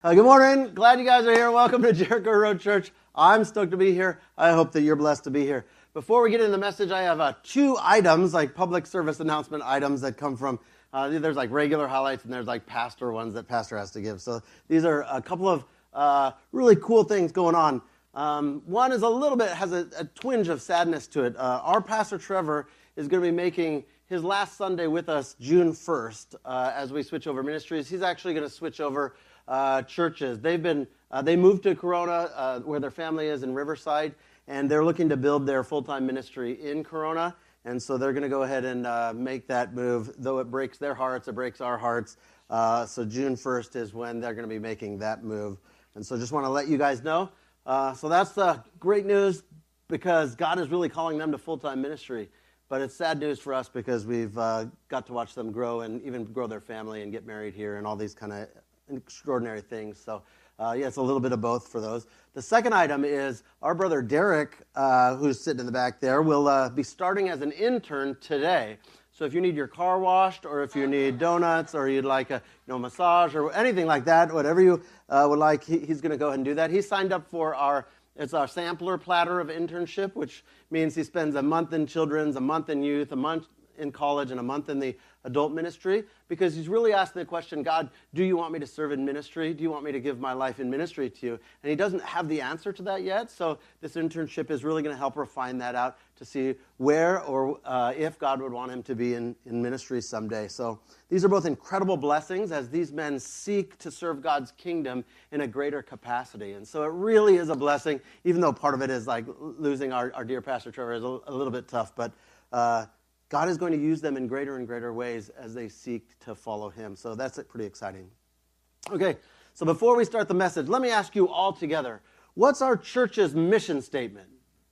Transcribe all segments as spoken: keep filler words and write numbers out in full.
Uh, good morning. Glad you guys are here. Welcome to Jericho Road Church. I'm stoked to be here. I hope that you're blessed to be here. Before we get into the message, I have uh, two items, like public service announcement items that come from, uh, there's like regular highlights and there's like pastor ones that pastor has to give. So these are a couple of uh, really cool things going on. Um, one is a little bit, has a, a twinge of sadness to it. Uh, our pastor Trevor is going to be making his last Sunday with us June first uh, as we switch over ministries. He's actually going to switch over Uh, churches. They've been, uh, they moved to Corona, uh, where their family is in Riverside, and they're looking to build their full-time ministry in Corona, and so they're going to go ahead and uh, make that move. Though it breaks their hearts, it breaks our hearts. Uh, so June first is when they're going to be making that move, and so just want to let you guys know. Uh, so that's the great news, because God is really calling them to full-time ministry. But it's sad news for us because we've uh, got to watch them grow and even grow their family and get married here and all these kind of extraordinary things. So, uh, yeah, it's a little bit of both for those. The second item is our brother Derek, uh, who's sitting in the back there, will uh, be starting as an intern today. So if you need your car washed, or if you need donuts, or you'd like a you know massage, or anything like that, whatever you uh, would like, he, he's going to go ahead and do that. He signed up for our It's our sampler platter of internship, which means he spends a month in children's, a month in youth, a month in college, and a month in the adult ministry, because he's really asking the question, God, do you want me to serve in ministry? Do you want me to give my life in ministry to you? And he doesn't have the answer to that yet, so this internship is really going to help refine that out to see where or uh, if God would want him to be in, in ministry someday. So these are both incredible blessings as these men seek to serve God's kingdom in a greater capacity. And so it really is a blessing, even though part of it is like losing our, our dear Pastor Trevor is a, a little bit tough, but uh, God is going to use them in greater and greater ways as they seek to follow him. So that's pretty exciting. Okay, so before we start the message, let me ask you all together, what's our church's mission statement?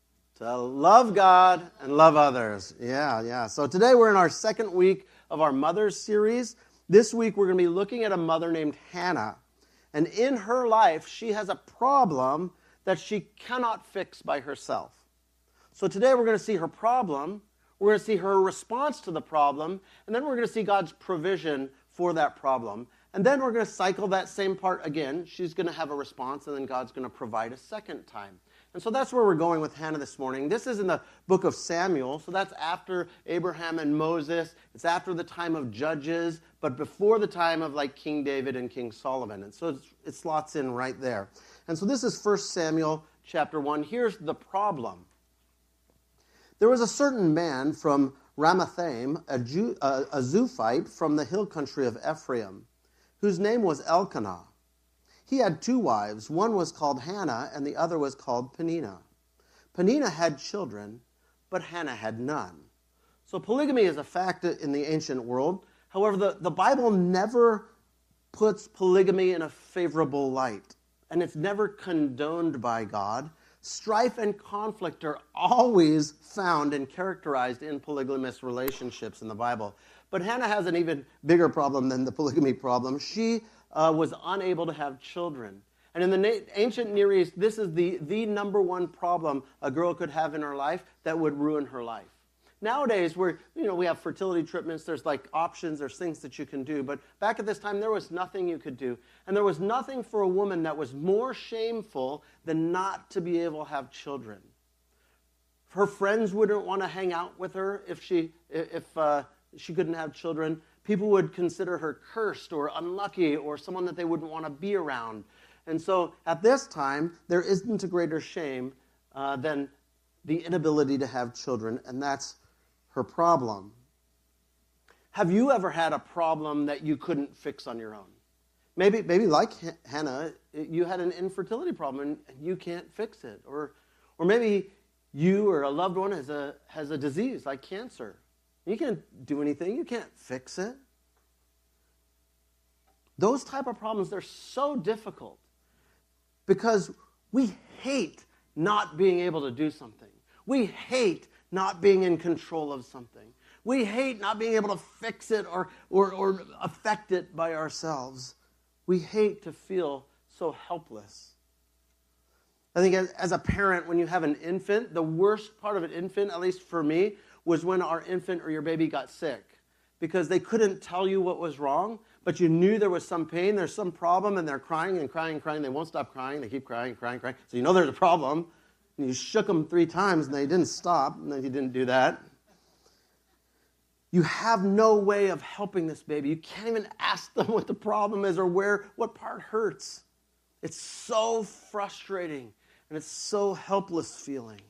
To love God and love others. Yeah, yeah. So today we're in our second week of our Mothers series. This week we're going to be looking at a mother named Hannah. And in her life, she has a problem that she cannot fix by herself. So today we're going to see her problem. We're going to see her response to the problem, and then we're going to see God's provision for that problem. And then we're going to cycle that same part again. She's going to have a response, and then God's going to provide a second time. And so that's where we're going with Hannah this morning. This is in the book of Samuel, so that's after Abraham and Moses. It's after the time of Judges, but before the time of like King David and King Solomon. And so it's, it slots in right there. And so this is First Samuel chapter one. Here's the problem. There was a certain man from Ramathaim, a, Jew, uh, a Zuphite from the hill country of Ephraim, whose name was Elkanah. He had two wives. One was called Hannah, and the other was called Peninnah. Peninnah had children, but Hannah had none. So polygamy is a fact in the ancient world. However, the, the Bible never puts polygamy in a favorable light, and it's never condoned by God. Strife and conflict are always found and characterized in polygamous relationships in the Bible. But Hannah has an even bigger problem than the polygamy problem. She uh, was unable to have children. And in the na- ancient Near East, this is the, the number one problem a girl could have in her life that would ruin her life. Nowadays, we're, you know, we have fertility treatments, there's like options, there's things that you can do. But back at this time, there was nothing you could do. And there was nothing for a woman that was more shameful than not to be able to have children. Her friends wouldn't want to hang out with her if she, if uh, she couldn't have children. People would consider her cursed or unlucky or someone that they wouldn't want to be around. And so at this time, there isn't a greater shame uh, than the inability to have children, and that's her problem. Have you ever had a problem that you couldn't fix on your own? Maybe, maybe like H- Hannah, you had an infertility problem and you can't fix it. Or, or maybe you or a loved one has a has a disease like cancer. You can't do anything. You can't fix it. Those type of problems, they're so difficult because we hate not being able to do something. We hate not being in control of something. We hate not being able to fix it or, or, or affect it by ourselves. We hate to feel so helpless. I think as, as a parent, when you have an infant, the worst part of an infant, at least for me, was when our infant or your baby got sick. Because they couldn't tell you what was wrong, but you knew there was some pain, there's some problem, and they're crying and crying and crying. They won't stop crying. They keep crying, crying, crying. So you know there's a problem. And you shook them three times, and they didn't stop, and then you didn't do that. You have no way of helping this baby. You can't even ask them what the problem is or where, what part hurts. It's so frustrating, and it's so helpless feeling.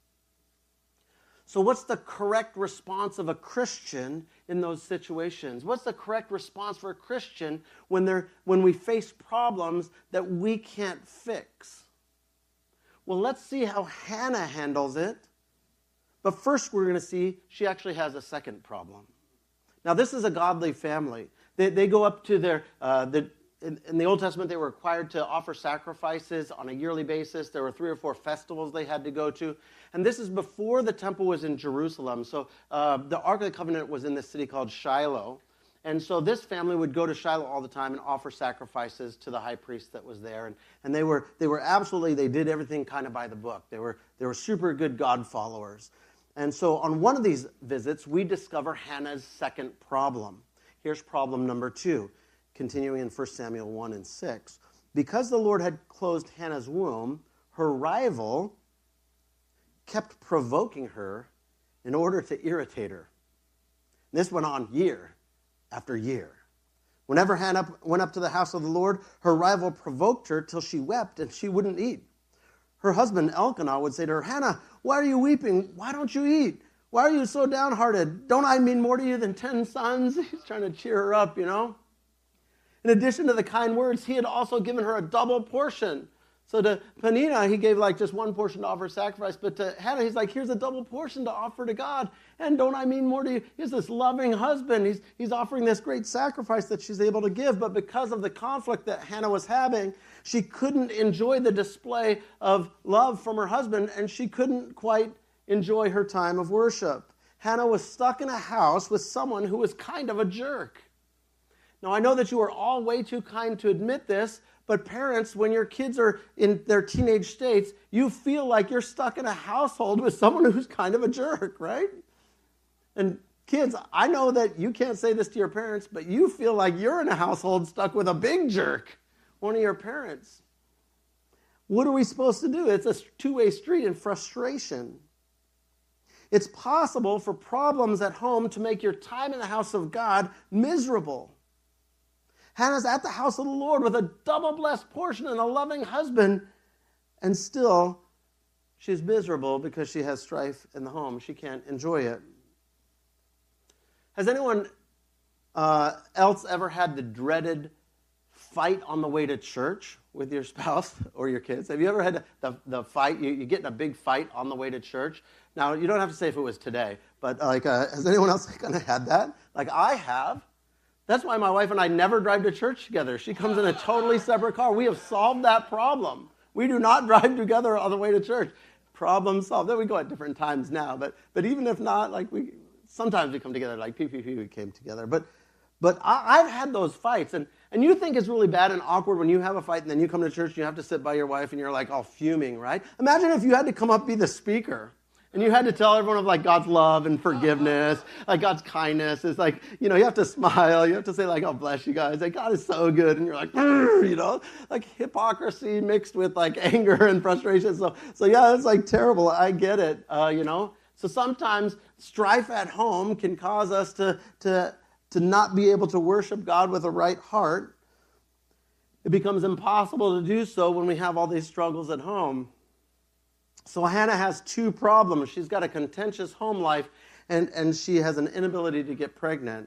So what's the correct response of a Christian in those situations? What's the correct response for a Christian when they're when we face problems that we can't fix? Well, let's see how Hannah handles it. But first we're going to see she actually has a second problem. Now this is a godly family. They, they go up to their, uh, the, in, in the Old Testament they were required to offer sacrifices on a yearly basis. There were three or four festivals they had to go to. And this is before the temple was in Jerusalem. So uh, the Ark of the Covenant was in this city called Shiloh. And so this family would go to Shiloh all the time and offer sacrifices to the high priest that was there. And, and they were they were absolutely, they did everything kind of by the book. They were they were super good God followers. And so on one of these visits, we discover Hannah's second problem. Here's problem number two, continuing in First Samuel one and six. Because the Lord had closed Hannah's womb, her rival kept provoking her in order to irritate her. And this went on year after year. Whenever Hannah went up to the house of the Lord, her rival provoked her till she wept and she wouldn't eat. Her husband Elkanah would say to her, Hannah, why are you weeping? Why don't you eat? Why are you so downhearted? Don't I mean more to you than ten sons? He's trying to cheer her up, you know. In addition to the kind words, he had also given her a double portion. So to Peninnah, he gave like just one portion to offer sacrifice, but to Hannah, he's like, here's a double portion to offer to God. And don't I mean more to you? He's this loving husband. He's, he's offering this great sacrifice that she's able to give, but because of the conflict that Hannah was having, she couldn't enjoy the display of love from her husband, and she couldn't quite enjoy her time of worship. Hannah was stuck in a house with someone who was kind of a jerk. Now, I know that you are all way too kind to admit this, but parents, when your kids are in their teenage states, you feel like you're stuck in a household with someone who's kind of a jerk, right? And kids, I know that you can't say this to your parents, but you feel like you're in a household stuck with a big jerk, one of your parents. What are we supposed to do? It's a two-way street in frustration. It's possible for problems at home to make your time in the house of God miserable. Hannah's at the house of the Lord with a double blessed portion and a loving husband, and still she's miserable because she has strife in the home. She can't enjoy it. Has anyone uh, else ever had the dreaded fight on the way to church with your spouse or your kids? Have you ever had the, the fight? You, you get in a big fight on the way to church. Now, you don't have to say if it was today, but like, uh, has anyone else kind of had that? Like I have. That's why my wife and I never drive to church together. She comes in a totally separate car. We have solved that problem. We do not drive together on the way to church. Problem solved. Then we go at different times now, but but even if not, like we sometimes we come together. Like P P P, we came together. But but I, I've had those fights, and and you think it's really bad and awkward when you have a fight, and then you come to church and you have to sit by your wife, and you're like all fuming, right? Imagine if you had to come up be the speaker. And you had to tell everyone of like God's love and forgiveness, like God's kindness. It's like, you know, you have to smile. You have to say like, oh, bless you guys. Like, God is so good. And you're like, you know, like hypocrisy mixed with like anger and frustration. So, so yeah, it's like terrible. I get it, uh, you know. So sometimes strife at home can cause us to, to, to not be able to worship God with a right heart. It becomes impossible to do so when we have all these struggles at home. So Hannah has two problems. She's got a contentious home life, and, and she has an inability to get pregnant.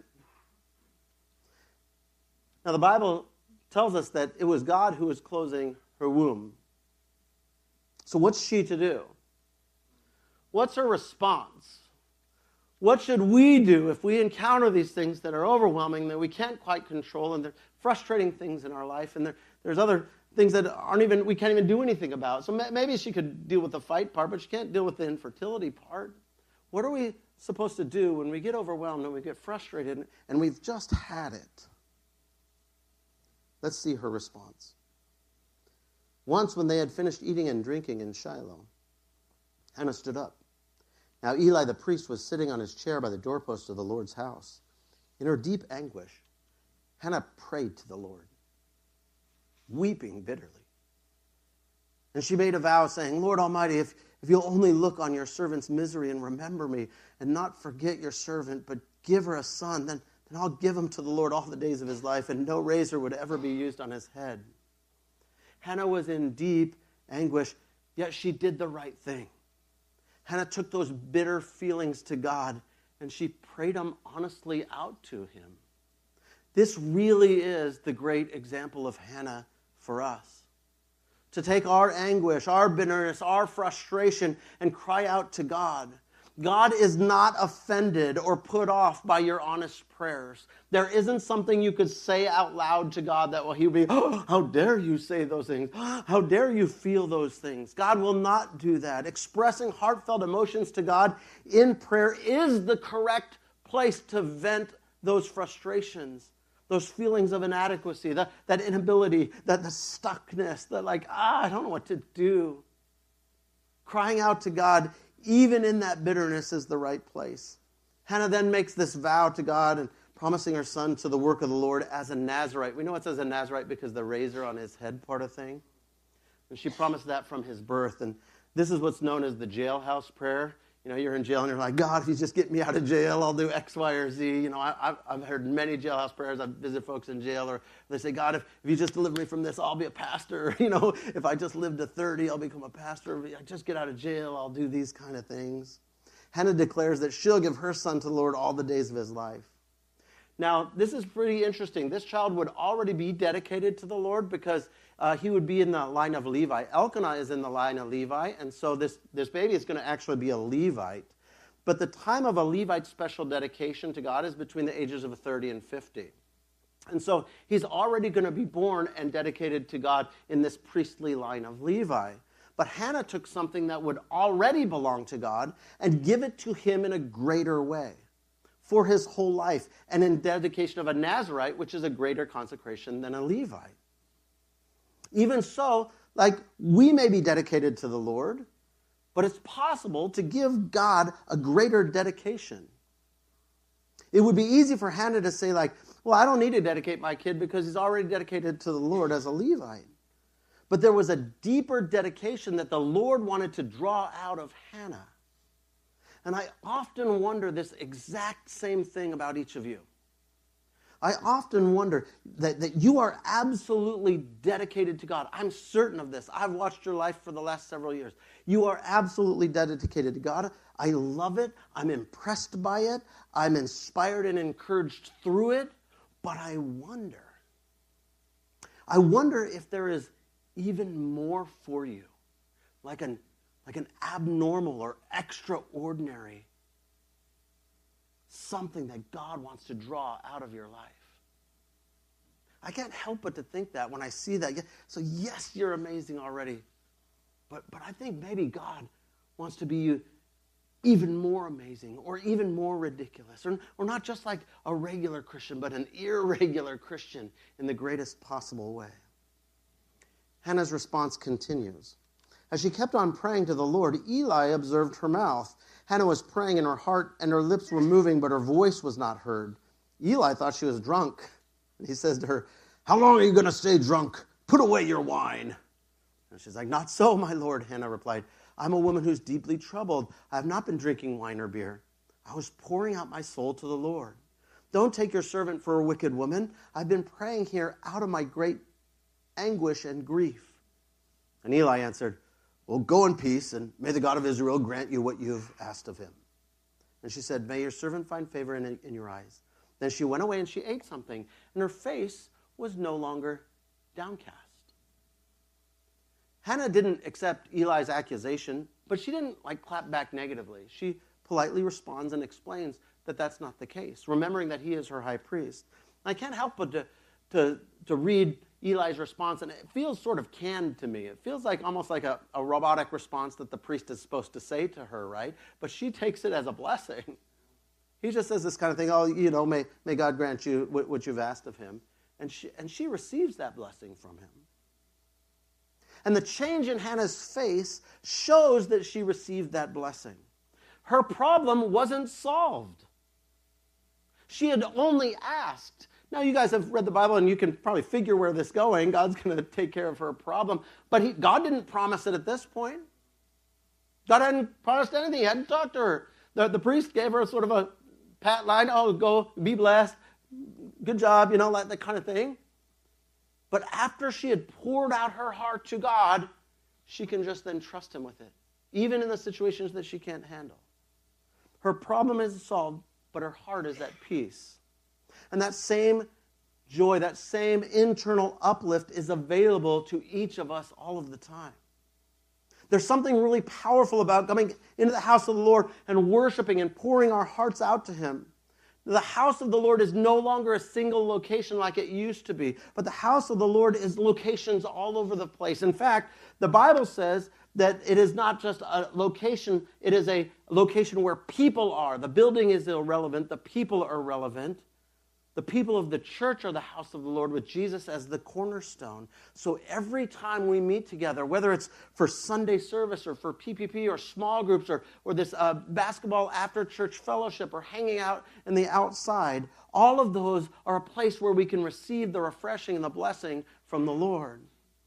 Now, the Bible tells us that it was God who was closing her womb. So what's she to do? What's her response? What should we do if we encounter these things that are overwhelming, that we can't quite control, and they're frustrating things in our life, and there, there's other things that aren't even, we can't even do anything about. So maybe she could deal with the fight part, but she can't deal with the infertility part. What are we supposed to do when we get overwhelmed and we get frustrated and we've just had it? Let's see her response. Once when they had finished eating and drinking in Shiloh, Hannah stood up. Now Eli the priest was sitting on his chair by the doorpost of the Lord's house. In her deep anguish, Hannah prayed to the Lord, weeping bitterly. And she made a vow saying, Lord Almighty, if, if you'll only look on your servant's misery and remember me and not forget your servant, but give her a son, then, then I'll give him to the Lord all the days of his life, and no razor would ever be used on his head. Hannah was in deep anguish, yet she did the right thing. Hannah took those bitter feelings to God, and she prayed them honestly out to him. This really is the great example of Hannah for us. To take our anguish, our bitterness, our frustration, and cry out to God. God is not offended or put off by your honest prayers. There isn't something you could say out loud to God that will He will be, oh, how dare you say those things? How dare you feel those things? God will not do that. Expressing heartfelt emotions to God in prayer is the correct place to vent those frustrations, those feelings of inadequacy, that, that inability, that the stuckness, that like, ah, I don't know what to do. Crying out to God even in that bitterness is the right place. Hannah then makes this vow to God and promising her son to the work of the Lord as a Nazirite. We know it says a Nazirite because the razor on his head part of thing. And she promised that from his birth. And this is what's known as the jailhouse prayer. You know, you're in jail and you're like, God, if you just get me out of jail, I'll do X, Y, or Z. You know, I, I've, I've heard many jailhouse prayers. I visit folks in jail, or they say, God, if, if you just deliver me from this, I'll be a pastor. You know, if I just live to thirty, I'll become a pastor. If I just get out of jail, I'll do these kind of things. Hannah declares that she'll give her son to the Lord all the days of his life. Now, this is pretty interesting. This child would already be dedicated to the Lord because uh, he would be in the line of Levi. Elkanah is in the line of Levi, and so this, this baby is going to actually be a Levite. But the time of a Levite special dedication to God is between the ages of thirty and fifty. And so he's already going to be born and dedicated to God in this priestly line of Levi. But Hannah took something that would already belong to God and give it to him in a greater way for his whole life, and in dedication of a Nazirite, which is a greater consecration than a Levite. Even so, like, we may be dedicated to the Lord, but it's possible to give God a greater dedication. It would be easy for Hannah to say, like, well, I don't need to dedicate my kid because he's already dedicated to the Lord as a Levite. But there was a deeper dedication that the Lord wanted to draw out of Hannah. And I often wonder this exact same thing about each of you. I often wonder that, that you are absolutely dedicated to God. I'm certain of this. I've watched your life for the last several years. You are absolutely dedicated to God. I love it. I'm impressed by it. I'm inspired and encouraged through it. But I wonder, I wonder if there is even more for you, like an like an abnormal or extraordinary something that God wants to draw out of your life. I can't help but to think that when I see that. So yes, you're amazing already, but, but I think maybe God wants to be you even more amazing or even more ridiculous, or, or not just like a regular Christian, but an irregular Christian in the greatest possible way. Hannah's response continues. As she kept on praying to the Lord, Eli observed her mouth. Hannah was praying in her heart, and her lips were moving, but her voice was not heard. Eli thought she was drunk. And he says to her, how long are you going to stay drunk? Put away your wine. And she's like, not so, my Lord, Hannah replied. I'm a woman who's deeply troubled. I have not been drinking wine or beer. I was pouring out my soul to the Lord. Don't take your servant for a wicked woman. I've been praying here out of my great anguish and grief. And Eli answered, well, go in peace, and may the God of Israel grant you what you've asked of him. And she said, may your servant find favor in, in your eyes. Then she went away and she ate something, and her face was no longer downcast. Hannah didn't accept Eli's accusation, but she didn't like clap back negatively. She politely responds and explains that that's not the case, remembering that he is her high priest. I can't help but to, to, to read Eli's response, and it feels sort of canned to me. It feels like almost like a, a robotic response that the priest is supposed to say to her, right? But she takes it as a blessing. He just says this kind of thing, oh, you know, may, may God grant you what, what you've asked of him. And she, and she receives that blessing from him. And the change in Hannah's face shows that she received that blessing. Her problem wasn't solved. She had only asked. Now, you guys have read the Bible, and you can probably figure where this is going. God's going to take care of her problem. But he, God didn't promise it at this point. God hadn't promised anything. He hadn't talked to her. The, the priest gave her sort of a pat line. Oh, go, be blessed. Good job, you know, like that kind of thing. But after she had poured out her heart to God, she can just then trust him with it, even in the situations that she can't handle. Her problem is solved, but her heart is at peace. And that same joy, that same internal uplift is available to each of us all of the time. There's something really powerful about coming into the house of the Lord and worshiping and pouring our hearts out to him. The house of the Lord is no longer a single location like it used to be, but the house of the Lord is locations all over the place. In fact, the Bible says that it is not just a location, it is a location where people are. The building is irrelevant, the people are relevant. The people of the church are the house of the Lord with Jesus as the cornerstone. So every time we meet together, whether it's for Sunday service or for P P P or small groups or, or this uh, basketball after-church fellowship or hanging out in the outside, all of those are a place where we can receive the refreshing and the blessing from the Lord.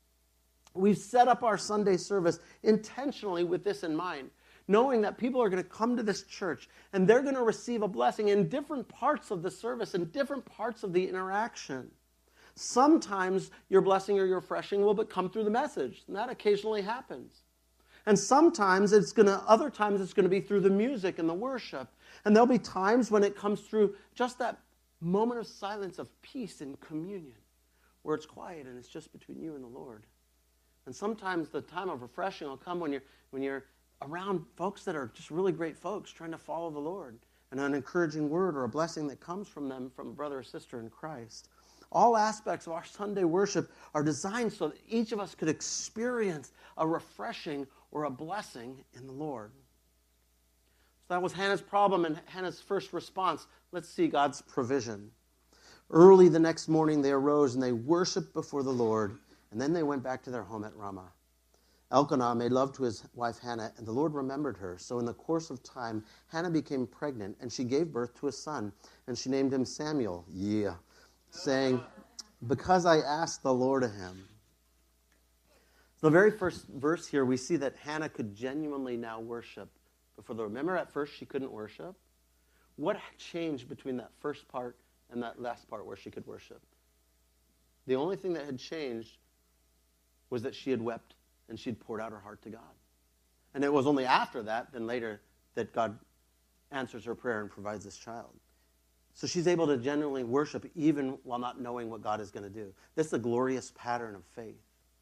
We've set up our Sunday service intentionally with this in mind, knowing that people are going to come to this church and they're going to receive a blessing in different parts of the service and different parts of the interaction. Sometimes your blessing or your refreshing will come through the message, and that occasionally happens. And sometimes it's going to, other times it's going to be through the music and the worship. And there'll be times when it comes through just that moment of silence of peace and communion, where it's quiet and it's just between you and the Lord. And sometimes the time of refreshing will come when you're when you're around folks that are just really great folks trying to follow the Lord, and an encouraging word or a blessing that comes from them, from a brother or sister in Christ. All aspects of our Sunday worship are designed so that each of us could experience a refreshing or a blessing in the Lord. So that was Hannah's problem and Hannah's first response. Let's see God's provision. Early the next morning they arose and they worshiped before the Lord, and then they went back to their home at Ramah. Elkanah made love to his wife Hannah, and the Lord remembered her. So in the course of time, Hannah became pregnant, and she gave birth to a son, and she named him Samuel, yeah, saying, because I asked the Lord of him. So the very first verse here, we see that Hannah could genuinely now worship before the Lord. Remember, at first she couldn't worship? What changed between that first part and that last part where she could worship? The only thing that had changed was that she had wept and she'd poured out her heart to God. And it was only after that, then later, that God answers her prayer and provides this child. So she's able to genuinely worship even while not knowing what God is going to do. This is a glorious pattern of faith.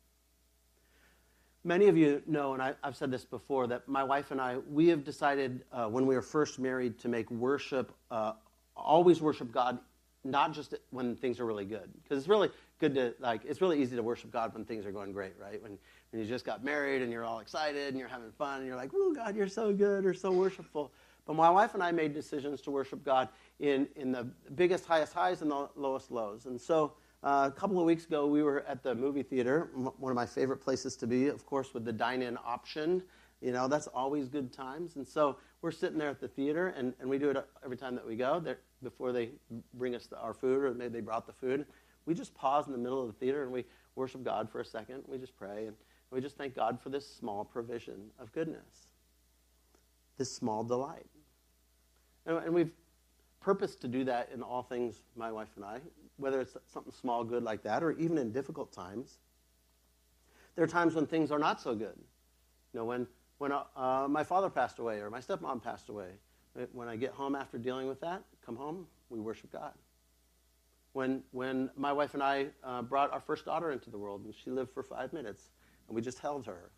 Many of you know, and I, I've said this before, that my wife and I, we have decided uh, when we were first married to make worship, uh, always worship God, not just when things are really good. Because it's really good to, like, it's really easy to worship God when things are going great, right? When, when you just got married and you're all excited and you're having fun and you're like, oh, God, you're so good or so worshipful. But my wife and I made decisions to worship God in, in the biggest, highest highs and the lowest lows. And so uh, a couple of weeks ago, we were at the movie theater, one of my favorite places to be, of course, with the dine-in option. You know, that's always good times. And so we're sitting there at the theater, and, and we do it every time that we go. They're, before they bring us the, our food, or maybe they brought the food, we just pause in the middle of the theater, and we worship God for a second. We just pray, and we just thank God for this small provision of goodness, this small delight. And, and we've purposed to do that in all things, my wife and I, whether it's something small, good like that, or even in difficult times. There are times when things are not so good. You know, when when uh, uh, my father passed away or my stepmom passed away, when I get home after dealing with that, come home, we worship God. When when my wife and I uh, brought our first daughter into the world, and she lived for five minutes, and we just held her.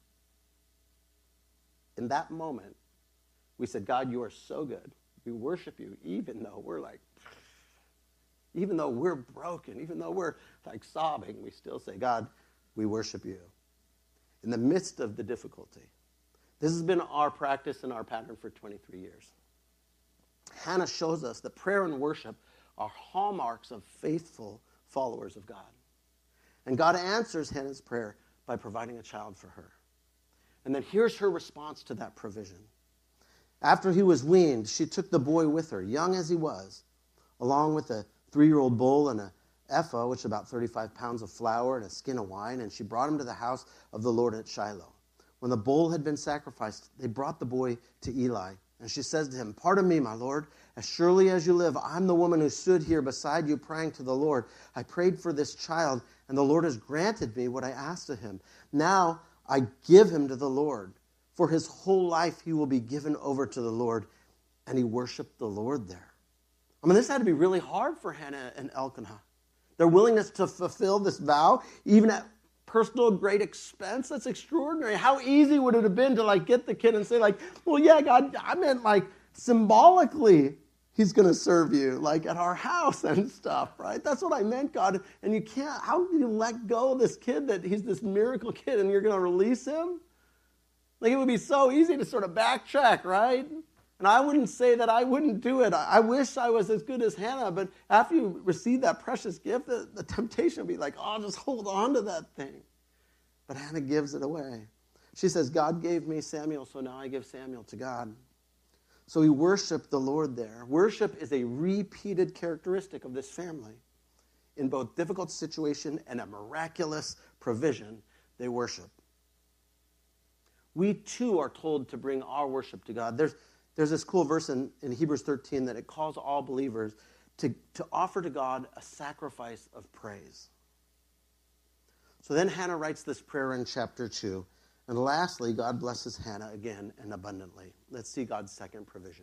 In that moment, we said, God, you are so good. We worship you, even though we're like, even though we're broken, even though we're like sobbing, we still say, God, we worship you. In the midst of the difficulty. This has been our practice and our pattern for twenty-three years. Hannah shows us that prayer and worship are hallmarks of faithful followers of God. And God answers Hannah's prayer by providing a child for her. And then here's her response to that provision. After he was weaned, she took the boy with her, young as he was, along with the three-year-old bull and a ephah, which is about thirty-five pounds of flour, and a skin of wine, and she brought him to the house of the Lord at Shiloh. When the bull had been sacrificed, they brought the boy to Eli. And she says to him, "Pardon me, my Lord, as surely as you live, I'm the woman who stood here beside you praying to the Lord. I prayed for this child, and the Lord has granted me what I asked of him. Now I give him to the Lord. For his whole life he will be given over to the Lord." And he worshiped the Lord there. I mean, this had to be really hard for Hannah and Elkanah. Their willingness to fulfill this vow, even at personal great expense, that's extraordinary. How easy would it have been to like get the kid and say like, well, yeah, God, I meant like symbolically he's going to serve you like at our house and stuff, right? That's what I meant, God. And you can't, how do you let go of this kid that he's this miracle kid and you're going to release him? Like it would be so easy to sort of backtrack, right? And I wouldn't say that I wouldn't do it. I wish I was as good as Hannah, but after you receive that precious gift, the, the temptation would be like, oh, just hold on to that thing. But Hannah gives it away. She says, God gave me Samuel, so now I give Samuel to God. So he worshiped the Lord there. Worship is a repeated characteristic of this family. In both difficult situation and a miraculous provision, they worship. We too are told to bring our worship to God. There's There's this cool verse in, in Hebrews thirteen that it calls all believers to, to offer to God a sacrifice of praise. So then Hannah writes this prayer in chapter two. And lastly, God blesses Hannah again and abundantly. Let's see God's second provision.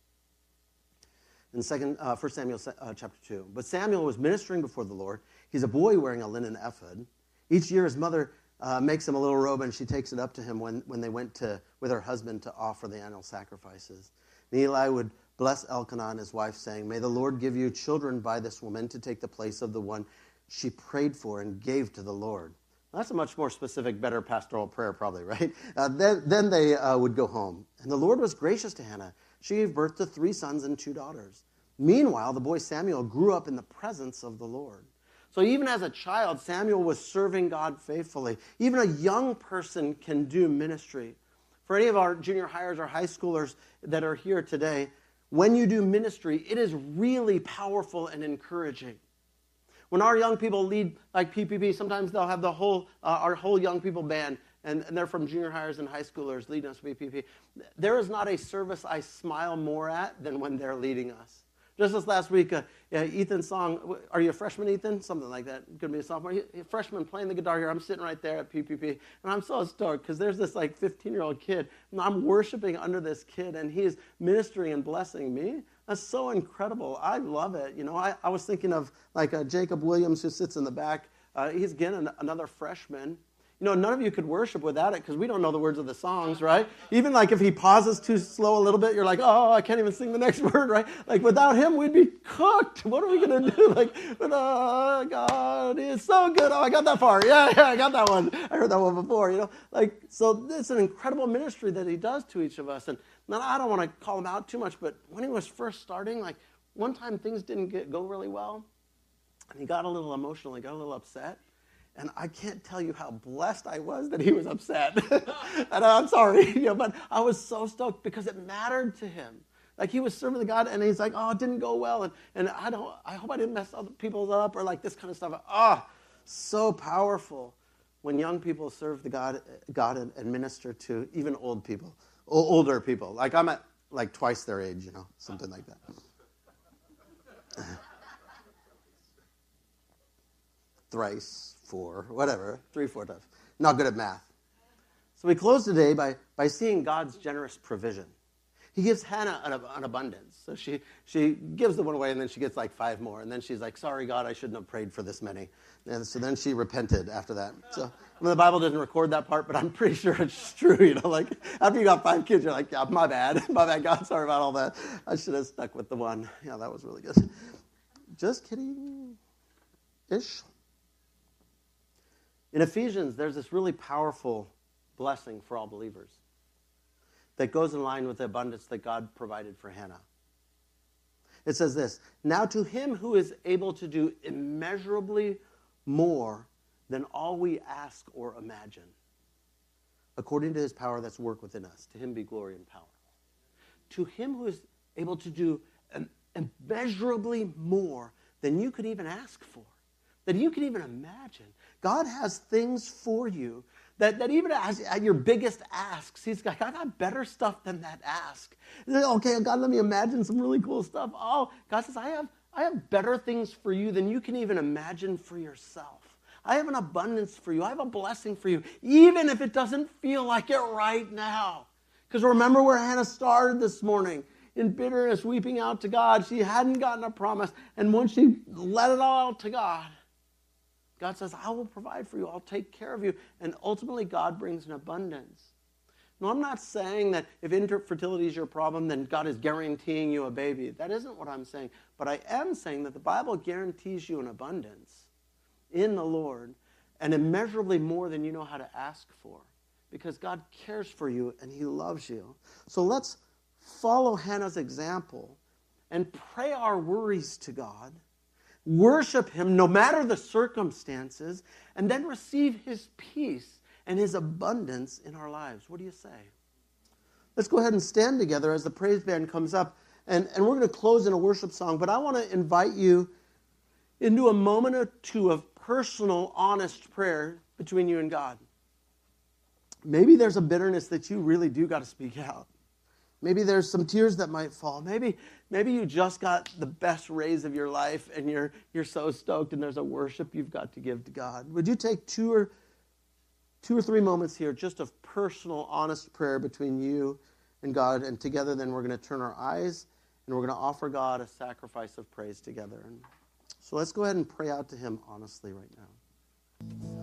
In second, uh, First Samuel uh, chapter two. But Samuel was ministering before the Lord. He's a boy wearing a linen ephod. Each year his mother Uh, makes him a little robe, and she takes it up to him when, when they went to with her husband to offer the annual sacrifices. And Eli would bless Elkanah and his wife, saying, "May the Lord give you children by this woman to take the place of the one she prayed for and gave to the Lord." Well, that's a much more specific, better pastoral prayer probably, right? Uh, then, then they uh, would go home. And the Lord was gracious to Hannah. She gave birth to three sons and two daughters. Meanwhile, the boy Samuel grew up in the presence of the Lord. So even as a child, Samuel was serving God faithfully. Even a young person can do ministry. For any of our junior hires or high schoolers that are here today, when you do ministry, it is really powerful and encouraging. When our young people lead like P P P, sometimes they'll have the whole uh, our whole young people band, and, and they're from junior hires and high schoolers leading us to P P P. There is not a service I smile more at than when they're leading us. Just this last week, uh, uh, Ethan's song, are you a freshman, Ethan? Something like that. Could be a sophomore. He, he, a freshman playing the guitar here. I'm sitting right there at P P P, and I'm so stoked because there's this like fifteen-year-old kid, and I'm worshiping under this kid, and he's ministering and blessing me. That's so incredible. I love it. You know, I, I was thinking of like uh, Jacob Williams, who sits in the back. Uh, he's, again, an, another freshman. You know, none of you could worship without it because we don't know the words of the songs, right? Even like if he pauses too slow a little bit, you're like, oh, I can't even sing the next word, right? Like without him, we'd be cooked. What are we going to do? Like, oh, God is so good. Oh, I got that far. Yeah, yeah, I got that one. I heard that one before, you know. Like, so it's an incredible ministry that he does to each of us. And now I don't want to call him out too much, but when he was first starting, like one time things didn't get, go really well, and he got a little emotional. He got a little upset. And I can't tell you how blessed I was that he was upset. And I'm sorry, you know, but I was so stoked because it mattered to him. Like he was serving the God, and he's like, "Oh, it didn't go well, and and I don't. I hope I didn't mess other people up, or like this kind of stuff." Ah, oh, so powerful when young people serve the God, God, and, and minister to even old people, o- older people. Like I'm at like twice their age, you know, something like that. Thrice. Four, whatever, three, four times. Not good at math. So we close today by, by seeing God's generous provision. He gives Hannah an, an abundance. So she, she gives the one away, and then she gets like five more. And then she's like, sorry, God, I shouldn't have prayed for this many. And so then she repented after that. So I mean, the Bible doesn't record that part, but I'm pretty sure it's true. You know, like after you got five kids, you're like, yeah, my bad. My bad, God, sorry about all that. I should have stuck with the one. Yeah, that was really good. Just kidding-ish. In Ephesians, there's this really powerful blessing for all believers that goes in line with the abundance that God provided for Hannah. It says this, "Now to him who is able to do immeasurably more than all we ask or imagine, according to his power that's worked within us, to him be glory and power." To him who is able to do immeasurably more than you could even ask for, than you could even imagine. God has things for you that, that even as, at your biggest asks, he's like, I got better stuff than that ask. Like, okay, God, let me imagine some really cool stuff. Oh, God says, I have, I have better things for you than you can even imagine for yourself. I have an abundance for you. I have a blessing for you, even if it doesn't feel like it right now. Because remember where Hannah started this morning, in bitterness, weeping out to God. She hadn't gotten a promise. And once she let it all out to God, God says, I will provide for you. I'll take care of you. And ultimately, God brings an abundance. No, I'm not saying that if infertility is your problem, then God is guaranteeing you a baby. That isn't what I'm saying. But I am saying that the Bible guarantees you an abundance in the Lord, and immeasurably more than you know how to ask for, because God cares for you and he loves you. So let's follow Hannah's example and pray our worries to God, worship him no matter the circumstances, and then receive his peace and his abundance in our lives. What do you say? Let's go ahead and stand together as the praise band comes up, and, and we're going to close in a worship song, but I want to invite you into a moment or two of personal, honest prayer between you and God. Maybe there's a bitterness that you really do got to speak out. Maybe there's some tears that might fall. Maybe, maybe you just got the best raise of your life and you're, you're so stoked and there's a worship you've got to give to God. Would you take two or, two or three moments here just of personal, honest prayer between you and God, and together then we're going to turn our eyes and we're going to offer God a sacrifice of praise together. And so let's go ahead and pray out to him honestly right now.